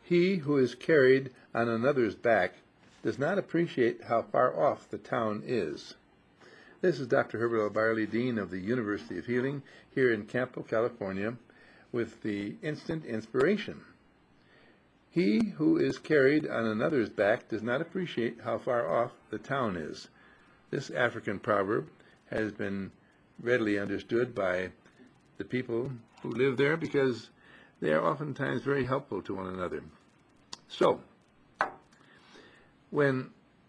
He who is carried on another's back does not appreciate how far off the town is. This is Dr. Herbert L. Barley, Dean of the University of Healing here in Campo, California, with the instant inspiration. He who is carried on another's back does not appreciate how far off the town is. This African proverb has been readily understood by the people who live there because they are oftentimes very helpful to one another. So, when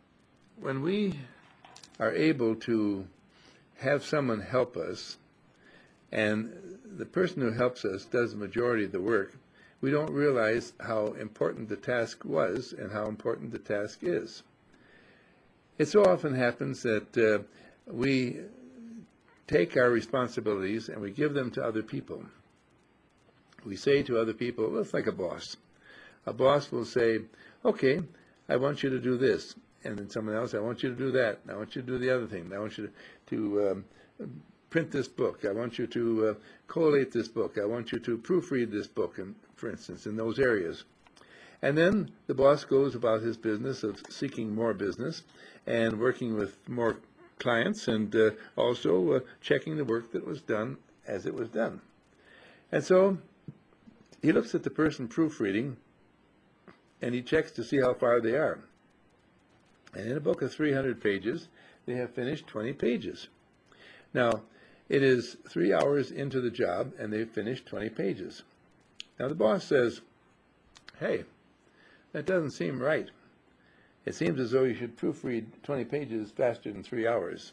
we are able to have someone help us, and the person who helps us does the majority of the work, we don't realize how important the task was and how important the task is. It so often happens that we take our responsibilities and we give them to other people. We say to other people, well, it's like a boss. A boss will say, okay, I want you to do this. And then someone else, I want you to do that. I want you to do the other thing. I want you to print this book. I want you to collate this book. I want you to proofread this book, and, for instance, in those areas. And then the boss goes about his business of seeking more business and working with more clients and also checking the work that was done as it was done. And so he looks at the person proofreading and he checks to see how far they are. And in a book of 300 pages, they have finished 20 pages. Now, it is 3 hours into the job, and they've finished 20 pages. Now, the boss says, hey, that doesn't seem right. It seems as though you should proofread 20 pages faster than 3 hours.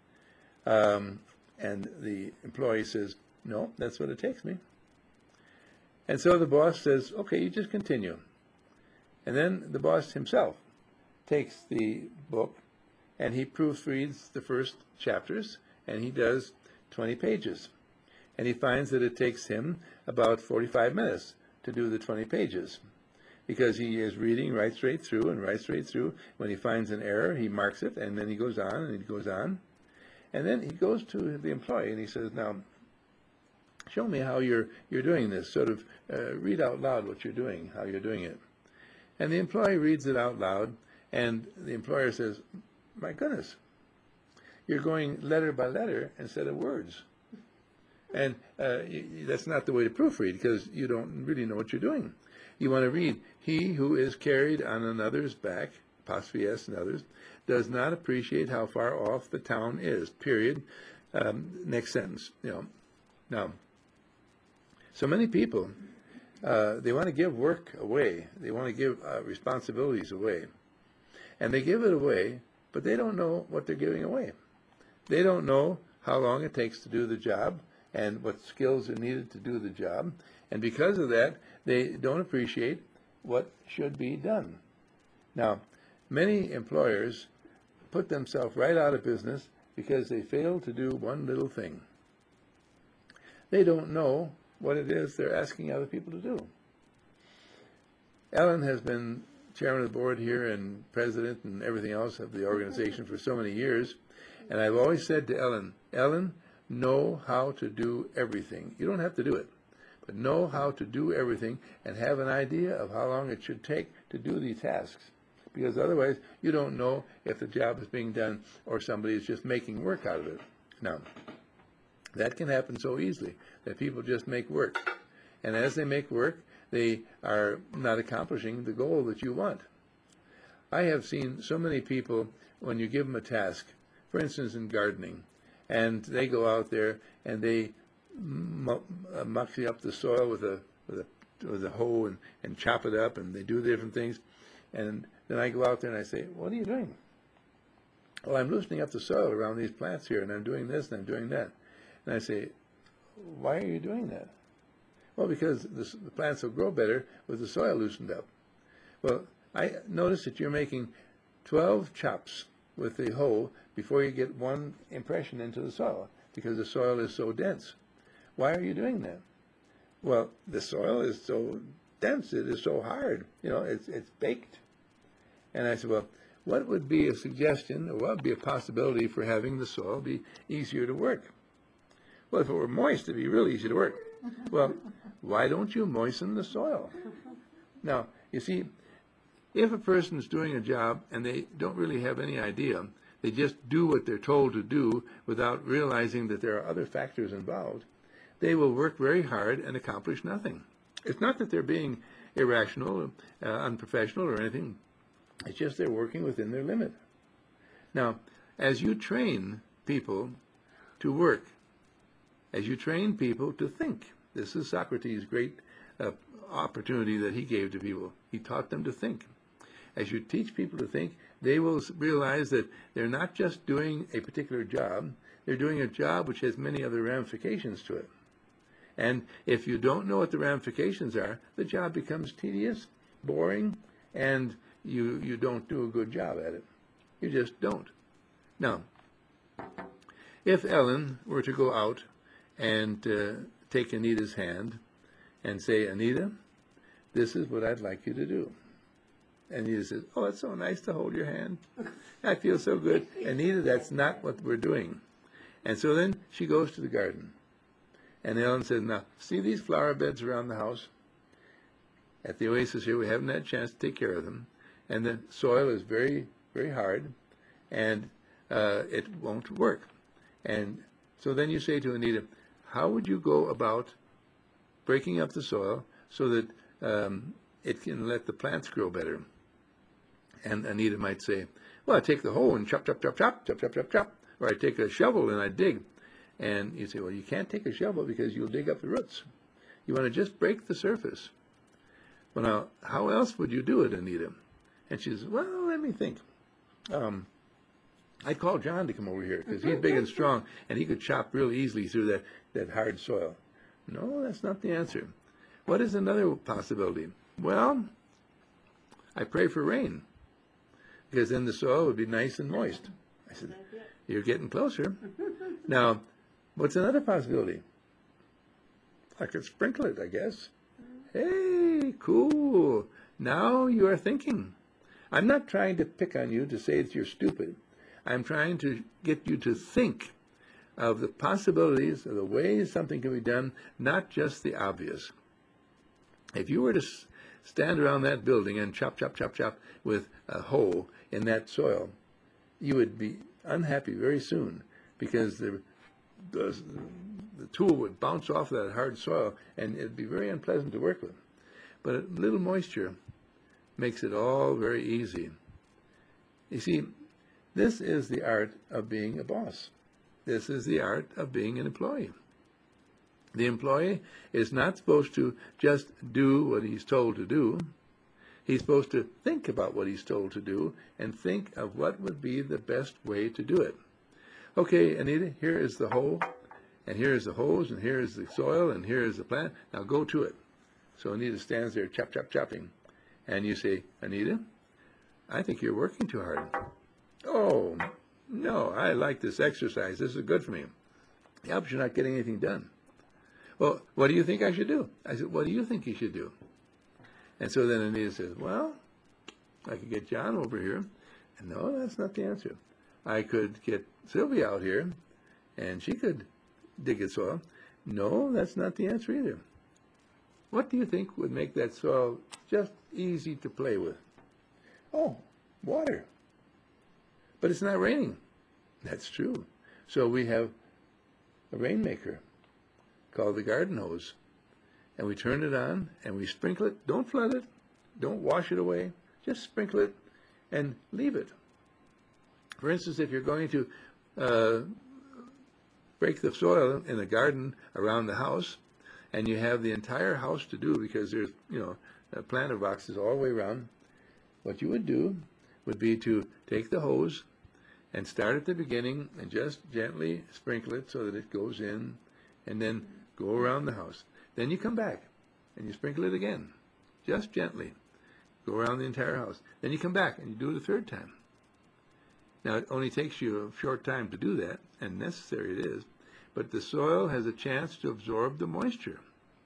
And the employee says, no, that's what it takes me. And so the boss says, okay, you just continue. And then the boss himself takes the book and he proofreads the first chapters and he does 20 pages. And he finds that it takes him about 45 minutes to do the 20 pages because he is reading right straight through and right straight through. When he finds an error, he marks it and then he goes on and he goes on. And then he goes to the employee and he says, now, show me how you're doing this. Sort of read out loud what you're doing, how you're doing it. And the employee reads it out loud, and the employer says, my goodness, you're going letter by letter instead of words. And that's not the way to proofread because you don't really know what you're doing. You want to read, he who is carried on another's back, apostrophe S and others, does not appreciate how far off the town is, period. Next sentence. Now, so many people, they want to give work away. They want to give responsibilities away. And they give it away, but they don't know what they're giving away. They don't know how long it takes to do the job and what skills are needed to do the job. And because of that, they don't appreciate what should be done. Now, many employers put themselves right out of business because they fail to do one little thing. They don't know what it is they're asking other people to do. Ellen has been chairman of the board here and president and everything else of the organization for so many years, and I've always said to Ellen, Ellen, know how to do everything. You don't have to do it, but know how to do everything and have an idea of how long it should take to do these tasks, because otherwise you don't know if the job is being done or somebody is just making work out of it. Now, that can happen so easily that people just make work. And as they make work, they are not accomplishing the goal that you want. I have seen so many people, when you give them a task, for instance in gardening, and they go out there and they mucky up the soil with a hoe and chop it up, and they do different things. And then I go out there and I say, what are you doing? Well, I'm loosening up the soil around these plants here, and I'm doing this and I'm doing that. And I say, why are you doing that? Well, because the plants will grow better with the soil loosened up. Well, I notice that you're making 12 chops with the hoe before you get one impression into the soil, because the soil is so dense. Why are you doing that? Well, the soil is so dense, it is so hard, it's baked. And I said, well, what would be a suggestion, or what would be a possibility for having the soil be easier to work? Well, if it were moist, it'd be really easy to work. Well, why don't you moisten the soil? Now, you see, if a person's doing a job and they don't really have any idea, they just do what they're told to do without realizing that there are other factors involved, they will work very hard and accomplish nothing. It's not that they're being irrational, unprofessional or anything. It's just they're working within their limit. Now, as you train people to work, as you train people to think, this is Socrates' great opportunity that he gave to people. He taught them to think. As you teach people to think, they will realize that they're not just doing a particular job, they're doing a job which has many other ramifications to it. And if you don't know what the ramifications are, the job becomes tedious, boring, and you don't do a good job at it. You just don't. Now, if Ellen were to go out and take Anita's hand and say, Anita, this is what I'd like you to do. Anita says, oh, it's so nice to hold your hand. I feel so good. Anita, that's not what we're doing. And so then she goes to the garden. And Ellen says, now, see these flower beds around the house? At the Oasis here, we haven't had a chance to take care of them. And the soil is very, very hard, and it won't work. And so then you say to Anita, how would you go about breaking up the soil so that it can let the plants grow better? And Anita might say, well, I take the hoe and chop, chop, chop, chop, chop, chop, chop, chop. Or I take a shovel and I dig. And you say, well, you can't take a shovel because you'll dig up the roots. You want to just break the surface. Well, now, how else would you do it, Anita? And she says, well, let me think. I'd call John to come over here because he's big and strong and he could chop real easily through that hard soil. No, that's not the answer. What is another possibility? Well, I pray for rain because then the soil would be nice and moist. I said, you're getting closer. Now, what's another possibility? I could sprinkle it, I guess. Hey, cool. Now you are thinking. I'm not trying to pick on you to say that you're stupid. I'm trying to get you to think of the possibilities, of the ways something can be done, not just the obvious. If you were to stand around that building and chop, chop, chop, chop with a hoe in that soil, you would be unhappy very soon because the tool would bounce off that hard soil and it'd be very unpleasant to work with. But a little moisture makes it all very easy. You see, this is the art of being a boss. This is the art of being an employee. The employee is not supposed to just do what he's told to do. He's supposed to think about what he's told to do and think of what would be the best way to do it. Okay, Anita, here is the hole, and here is the hose, and here is the soil, and here is the plant. Now go to it. So Anita stands there, chop, chop, chopping. And you say, Anita, I think you're working too hard. Oh, no, I like this exercise. This is good for me. Yeah, but you're not getting anything done. Well, what do you think I should do? I said, what do you think you should do? And so then Anita says, well, I could get John over here. And no, that's not the answer. I could get Sylvia out here, and she could dig the soil. No, that's not the answer either. What do you think would make that soil just easy to play with? Oh, water. But it's not raining. That's true. So we have a rainmaker called the garden hose. And we turn it on and we sprinkle it. Don't flood it. Don't wash it away. Just sprinkle it and leave it. For instance, if you're going to break the soil in the garden around the house and you have the entire house to do because there's, planter boxes all the way around, what you would do would be to take the hose and start at the beginning and just gently sprinkle it so that it goes in and then go around the house. Then you come back and you sprinkle it again, just gently. Go around the entire house. Then you come back and you do it a third time. Now, it only takes you a short time to do that, and necessary it is, but the soil has a chance to absorb the moisture.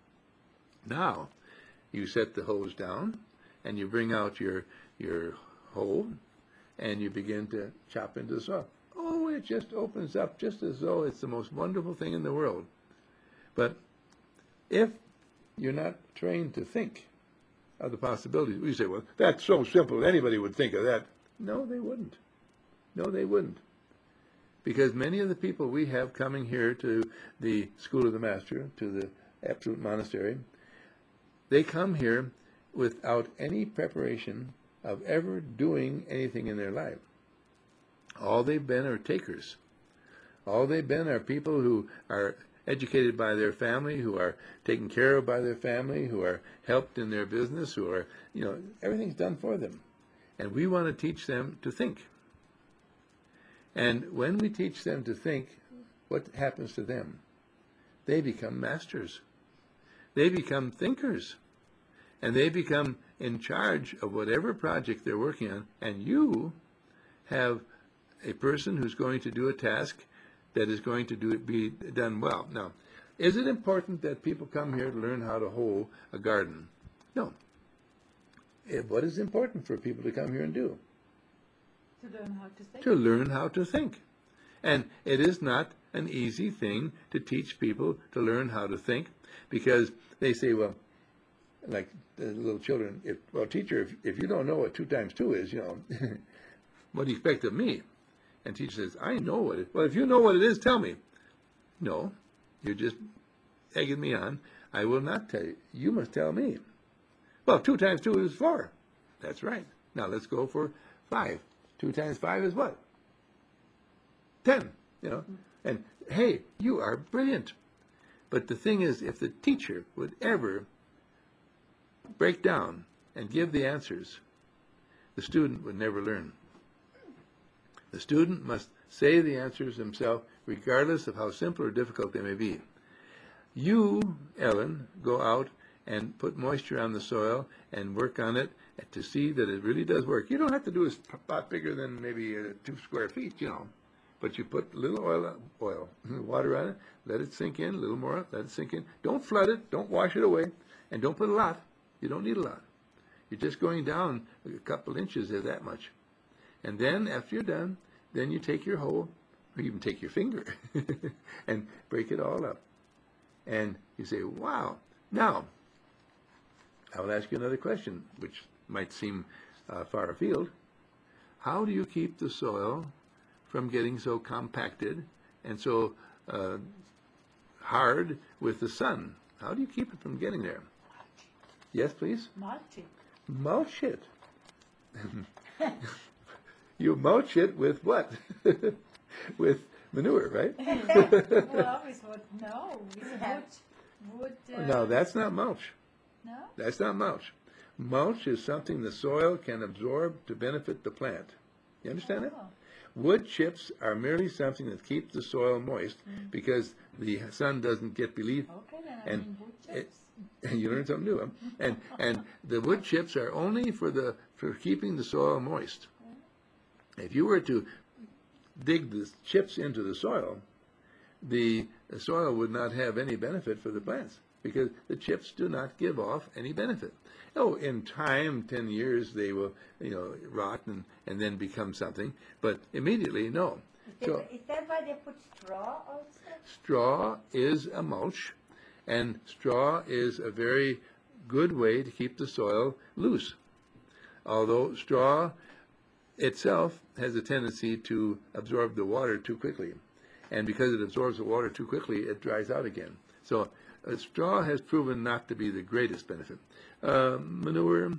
Now, you set the hose down and you bring out your hoe and you begin to chop into the soil. Oh, it just opens up just as though it's the most wonderful thing in the world. But if you're not trained to think, of the possibilities. We say, well, that's so simple, anybody would think of that. No, they wouldn't. No, they wouldn't. Because many of the people we have coming here to the School of the Master, to the Absolute Monastery, they come here without any preparation of ever doing anything in their life. All they've been are takers. All they've been are people who are educated by their family, who are taken care of by their family, who are helped in their business, who are, everything's done for them. And we want to teach them to think. And when we teach them to think, what happens to them? They become masters. They become thinkers. And they become in charge of whatever project they're working on. And you have a person who's going to do a task that is going to be done well. Now, is it important that people come here to learn how to hoe a garden? No. What is important for people to come here and do? To learn how to think. To learn how to think. And it is not an easy thing to teach people to learn how to think, because they say, well, like the little children, teacher, if you don't know what 2 times 2 is, what do you expect of me? And teacher says, I know what it is. Well, if you know what it is, tell me. No, you're just egging me on. I will not tell you. You must tell me. Well, 2 times 2 is 4. That's right. Now let's go for 5. 2 times 5 is what? 10. And hey, you are brilliant. But the thing is, if the teacher would ever break down and give the answers, the student would never learn. The student must say the answers himself, regardless of how simple or difficult they may be. You, Ellen, go out and put moisture on the soil and work on it to see that it really does work. You don't have to do a spot bigger than maybe 2 square feet, but you put a little water on it, let it sink in, a little more, let it sink in. Don't flood it, don't wash it away, and don't put a lot. You don't need a lot. You're just going down a couple inches of that much. And then, after you're done, then you take your hoe, or even take your finger, and break it all up. And you say, wow. Now, I will ask you another question, which might seem far afield. How do you keep the soil from getting so compacted and so hard with the sun? How do you keep it from getting there? Yes, please? Mulching. Mulch it. You mulch it with what? With manure, right? Well, with what? No, with wood. No, that's not mulch. No? That's not mulch. Mulch is something the soil can absorb to benefit the plant. You understand that? Wood chips are merely something that keeps the soil moist because the sun doesn't get beneath. Okay, then I mean wood chips. You learn something new. Huh? And the wood chips are only for keeping the soil moist. If you were to dig the chips into the soil soil would not have any benefit for the plants because the chips do not give off any benefit. Oh, in time, 10 years, they will, rot and then become something, but immediately, no. Is that why they put straw also? Straw is a mulch, and straw is a very good way to keep the soil loose. Although straw itself has a tendency to absorb the water too quickly. And because it absorbs the water too quickly, it dries out again. So straw has proven not to be the greatest benefit. Manure,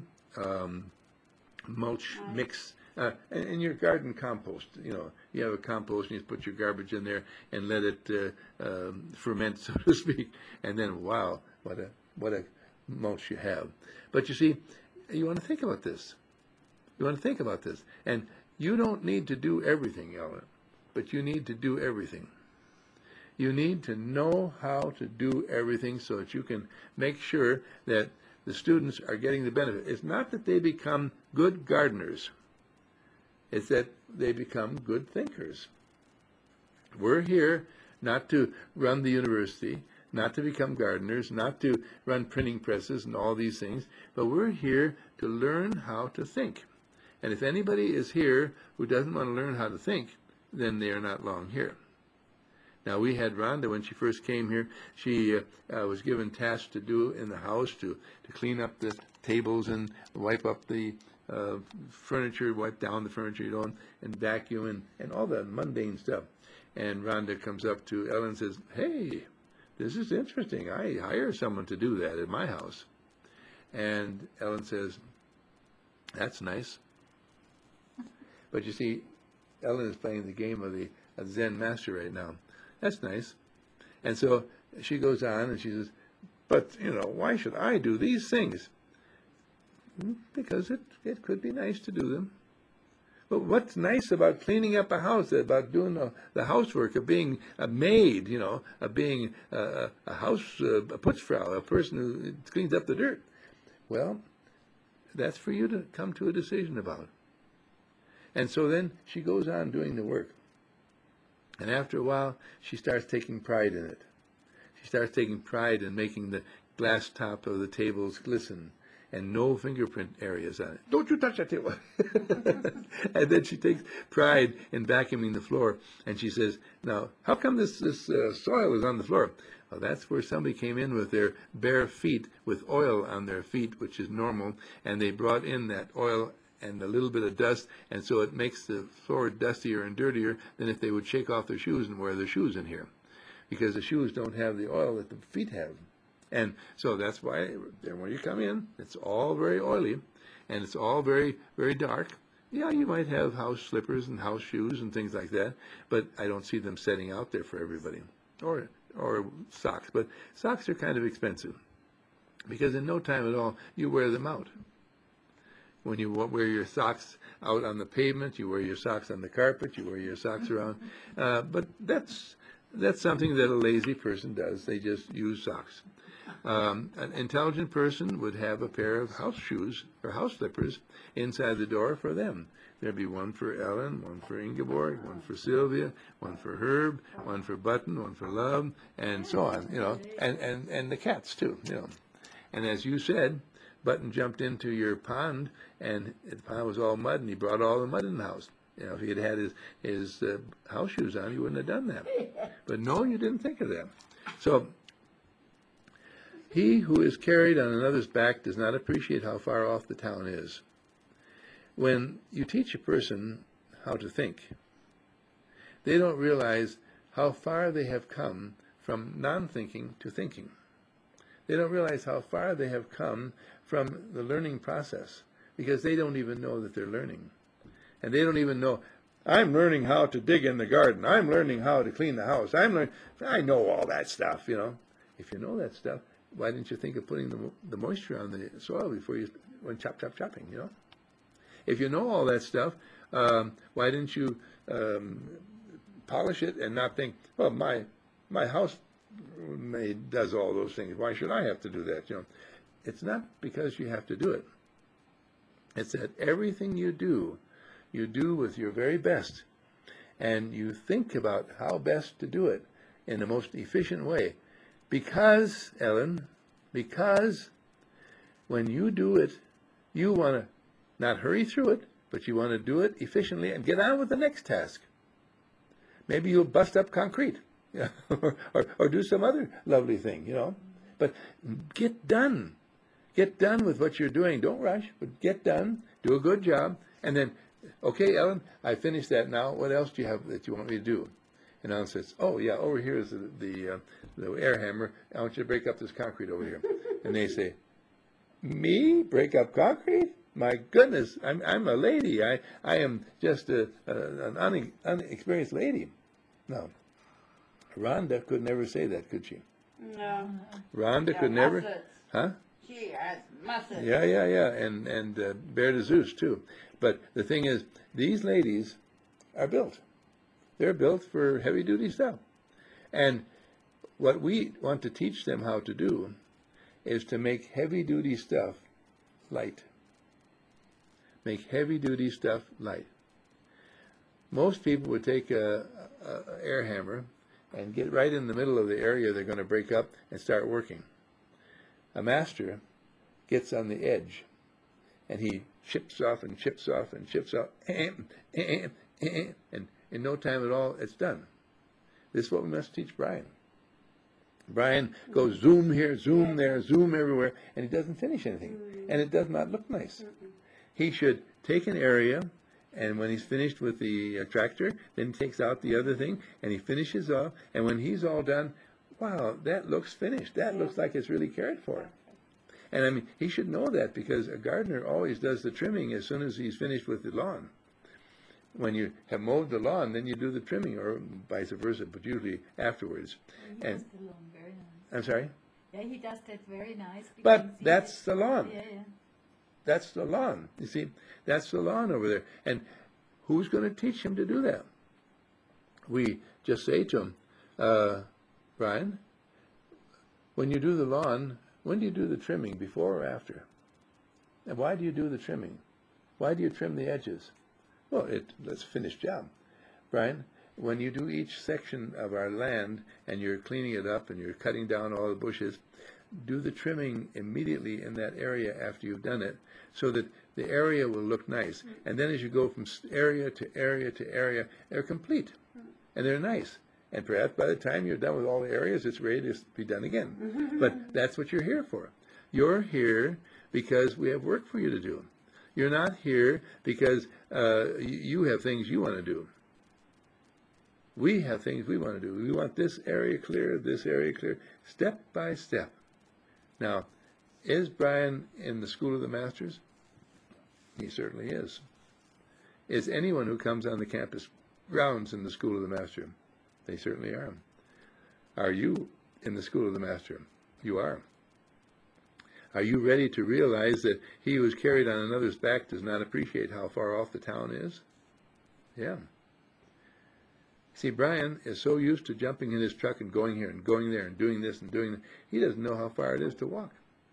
mulch, mix, and your garden compost. You have a compost and you put your garbage in there and let it ferment, so to speak. And then, wow, what a mulch you have. But you see, you want to think about this. You want to think about this. And you don't need to do everything, Ellen, but you need to do everything. You need to know how to do everything so that you can make sure that the students are getting the benefit. It's not that they become good gardeners. It's that they become good thinkers. We're here not to run the university, not to become gardeners, not to run printing presses and all these things, but we're here to learn how to think. And if anybody is here who doesn't want to learn how to think, then they are not long here. Now, we had Rhonda when she first came here. She was given tasks to do in the house to clean up the tables and wipe up the furniture, wipe down the furniture, and vacuum and all that mundane stuff. And Rhonda comes up to Ellen and says, "Hey, this is interesting. I hire someone to do that at my house." And Ellen says, "That's nice." But you see, Ellen is playing the game of the Zen master right now. That's nice. And so she goes on and she says, "But, why should I do these things?" Because it could be nice to do them. But what's nice about cleaning up a house, about doing the housework, of being a maid, of being a house a putzfrau, a person who cleans up the dirt? Well, that's for you to come to a decision about. And so then she goes on doing the work. And after a while, she starts taking pride in it. She starts taking pride in making the glass top of the tables glisten and no fingerprint areas on it. "Don't you touch that table." And then she takes pride in vacuuming the floor. And she says, "Now, how come this soil is on the floor?" Well, that's where somebody came in with their bare feet, with oil on their feet, which is normal, and they brought in that oil and a little bit of dust, and so it makes the floor dustier and dirtier than if they would shake off their shoes and wear their shoes in here, because the shoes don't have the oil that the feet have. And so that's why when you come in, it's all very oily, and it's all very, very dark. Yeah, you might have house slippers and house shoes and things like that, but I don't see them setting out there for everybody. Or socks, but socks are kind of expensive, because in no time at all, you wear them out. When you wear your socks out on the pavement, you wear your socks on the carpet, you wear your socks around. But that's something that a lazy person does. They just use socks. An intelligent person would have a pair of house shoes or house slippers inside the door for them. There'd be one for Ellen, one for Ingeborg, one for Sylvia, one for Herb, one for Button, one for Love, and so on, and the cats too, And as you said, Button jumped into your pond, and the pond was all mud, and he brought all the mud in the house. If he had had his house shoes on, he wouldn't have done that. But no, you didn't think of that. So, he who is carried on another's back does not appreciate how far off the town is. When you teach a person how to think, they don't realize how far they have come from non-thinking to thinking. They don't realize how far they have come from the learning process, because they don't even know that they're learning. And they don't even know, I'm learning how to dig in the garden. I'm learning how to clean the house. I know all that stuff, If you know that stuff, why didn't you think of putting the moisture on the soil before you went chopping, If you know all that stuff, why didn't you polish it and not think, well, my housemaid does all those things. Why should I have to do that? It's not because you have to do it. It's that everything you do with your very best, and you think about how best to do it in the most efficient way. Because, Ellen, when you do it, you want to not hurry through it, but you want to do it efficiently and get on with the next task. Maybe you'll bust up concrete, or do some other lovely thing, But get done. Get done with what you're doing. Don't rush, but get done. Do a good job. And then, okay, Ellen, I finished that now. What else do you have that you want me to do? And Ellen says, oh, yeah, over here is the air hammer. I want you to break up this concrete over here. And they say, me? Break up concrete? My goodness, I'm a lady. I am just an unexperienced lady. No. Rhonda could never say that, could she? No. Rhonda could never. Muscles. Huh? She has muscles. Yeah. And Bear de Zeus, too. But the thing is, these ladies are built. They're built for heavy-duty stuff. And what we want to teach them how to do is to make heavy-duty stuff light. Make heavy-duty stuff light. Most people would take a air hammer and get right in the middle of the area they're going to break up and start working. A master gets on the edge, and he chips off and chips off and chips off, and in no time at all, it's done. This is what we must teach Brian. Brian goes zoom here, zoom there, zoom everywhere, and he doesn't finish anything. And it does not look nice. He should take an area, and when he's finished with the tractor, then he takes out the other thing, and he finishes off, and when he's all done, wow, that looks finished. That looks like it's really cared for. And I mean, he should know that, because a gardener always does the trimming as soon as he's finished with the lawn. When you have mowed the lawn, then you do the trimming, or vice versa, but usually afterwards. He And does the lawn very nice. I'm sorry? Yeah, he does that very nice. We can But see that's it. the lawn. Yeah, yeah. That's the lawn. You see, that's the lawn over there. And who's going to teach him to do that? We just say to him, Brian, when you do the lawn, when do you do the trimming, before or after? And why do you do the trimming? Why do you trim the edges? Well, that's a finished job. Brian, when you do each section of our land and you're cleaning it up and you're cutting down all the bushes, do the trimming immediately in that area after you've done it, so that the area will look nice. And then as you go from area to area to area, they're complete and they're nice. And perhaps by the time you're done with all the areas, it's ready to be done again. But that's what you're here for. You're here because we have work for you to do. You're not here because you have things you want to do. We have things we want to do. We want this area clear, step by step. Now, is Brian in the School of the Masters? He certainly is. Is anyone who comes on the campus grounds in the School of the Master? They certainly are. Are you in the School of the Master? You are. Are you ready to realize that he who is carried on another's back does not appreciate how far off the town is? Yeah. See, Brian is so used to jumping in his truck and going here and going there and doing this and doing that, he doesn't know how far it is to walk.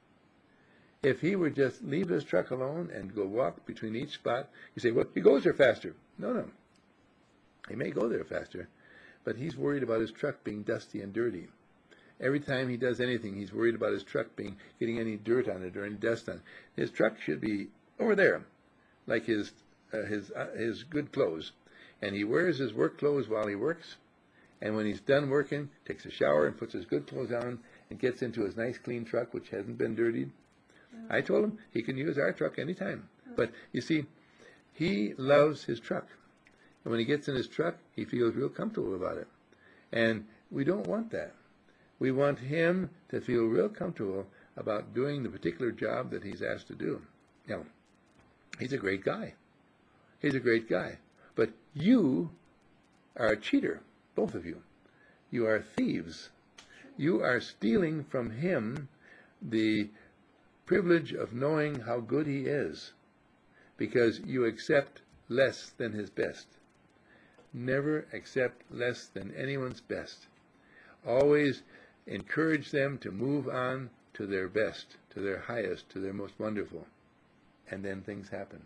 If he would just leave his truck alone and go walk between each spot, you say, well, he goes there faster. No. He may go there faster, but he's worried about his truck being dusty and dirty. Every time he does anything, he's worried about his truck getting any dirt on it or any dust on it. His truck should be over there, like his good clothes. And he wears his work clothes while he works. And when he's done working, takes a shower and puts his good clothes on and gets into his nice clean truck, which hasn't been dirtied. I told him he can use our truck anytime. But you see, he loves his truck. And when he gets in his truck, he feels real comfortable about it. And we don't want that. We want him to feel real comfortable about doing the particular job that he's asked to do. Now, he's a great guy. He's a great guy. But you are a cheater, both of you. You are thieves. You are stealing from him the privilege of knowing how good he is, because you accept less than his best. Never accept less than anyone's best. Always encourage them to move on to their best, to their highest, to their most wonderful. And then things happen.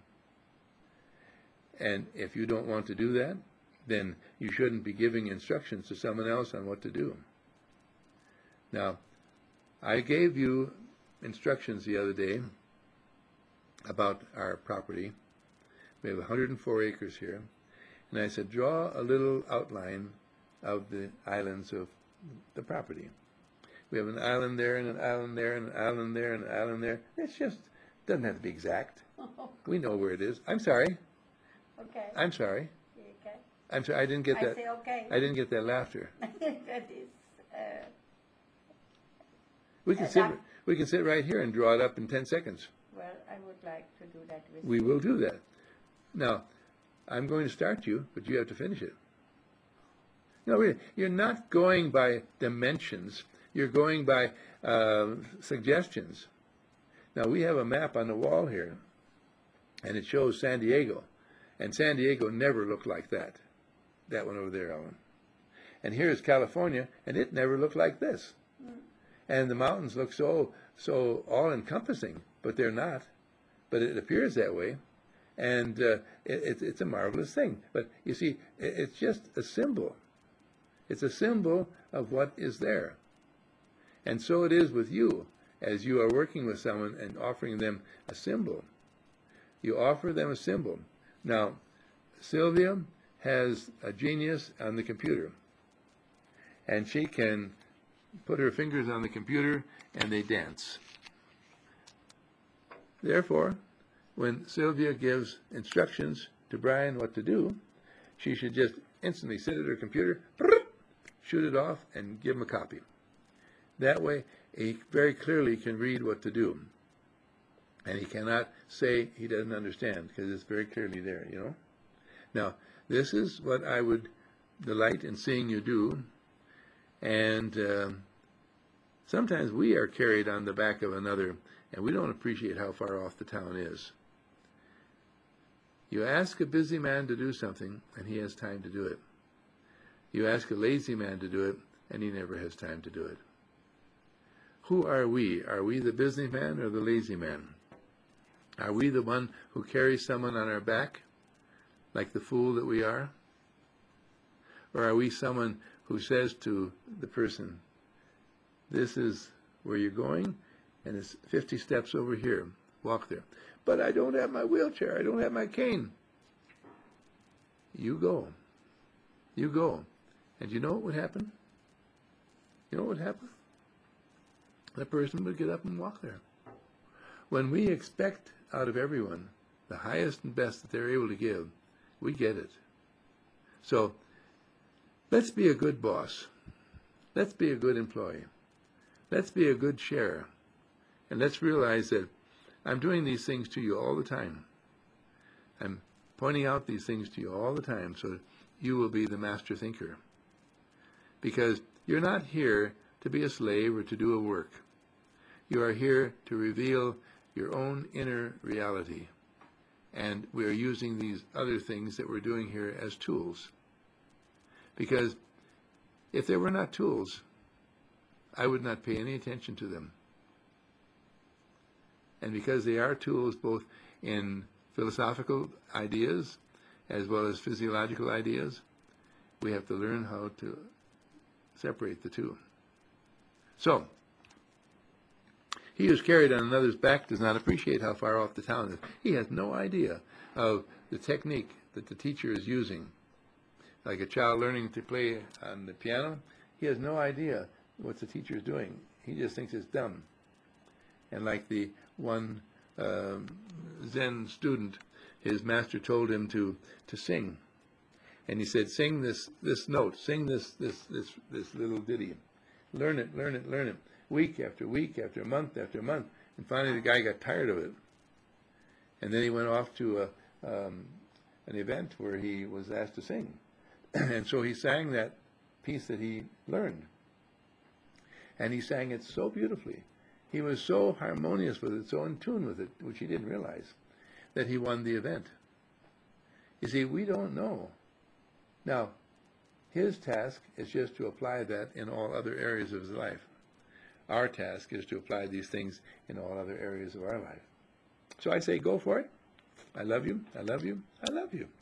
And if you don't want to do that, then you shouldn't be giving instructions to someone else on what to do. Now, I gave you instructions the other day about our property. We have 104 acres here. And I said, draw a little outline of the islands of the property. We have an island there, and an island there, and an island there, and an island there. It's just, doesn't have to be exact. We know where it is. I'm sorry. Okay. I'm sorry. Okay. I'm sorry. I didn't get that. I say okay. I didn't get that laughter. That is, We can sit right here and draw it up in 10 seconds. well, I would like to do that with We will do that. Now, I'm going to start you, but you have to finish it. No, really, you're not going by dimensions. You're going by suggestions. Now, we have a map on the wall here, and it shows San Diego. And San Diego never looked like that. That one over there, Ellen. And here's California, and it never looked like this. And the mountains look so all-encompassing, but they're not. But it appears that way. And it's a marvelous thing. But you see, it's just a symbol. It's a symbol of what is there. And so it is with you, as you are working with someone and offering them a symbol. You offer them a symbol. Now, Sylvia has a genius on the computer. and she can put her fingers on the computer and they dance. Therefore, when Sylvia gives instructions to Brian what to do, she should just instantly sit at her computer, shoot it off, and give him a copy. That way, he very clearly can read what to do. And he cannot say he doesn't understand, because it's very clearly there, you know. Now, this is what I would delight in seeing you do. And sometimes we are carried on the back of another, and we don't appreciate how far off the town is. You ask a busy man to do something, and he has time to do it. You ask a lazy man to do it, and he never has time to do it. Who are we? Are we the busy man or the lazy man? Are we the one who carries someone on our back, like the fool that we are? Or are we someone who says to the person, this is where you're going, and it's 50 steps over here. Walk there. But I don't have my wheelchair. I don't have my cane. You go. You go. And you know what would happen? You know what would happen? That person would get up and walk there. When we expect out of everyone the highest and best that they're able to give, we get it. So let's be a good boss. Let's be a good employee. Let's be a good sharer. And let's realize that I'm doing these things to you all the time. I'm pointing out these things to you all the time so that you will be the master thinker. Because you're not here to be a slave or to do a work. You are here to reveal your own inner reality. And we are using these other things that we're doing here as tools. Because if they were not tools, I would not pay any attention to them. And because they are tools both in philosophical ideas as well as physiological ideas, we have to learn how to separate the two. So, he who's carried on another's back does not appreciate how far off the town is. He has no idea of the technique that the teacher is using. Like a child learning to play on the piano, he has no idea what the teacher is doing. He just thinks it's dumb. And like the one Zen student, his master told him to sing. And he said, sing this note, sing this little ditty. Learn it, learn it, learn it. Week after week, after month after month. And finally the guy got tired of it. And then he went off to an event where he was asked to sing. And so he sang that piece that he learned. And he sang it so beautifully. He was so harmonious with it, so in tune with it, which he didn't realize, that he won the event. You see, we don't know. Now, his task is just to apply that in all other areas of his life. Our task is to apply these things in all other areas of our life. So I say, go for it. I love you. I love you. I love you.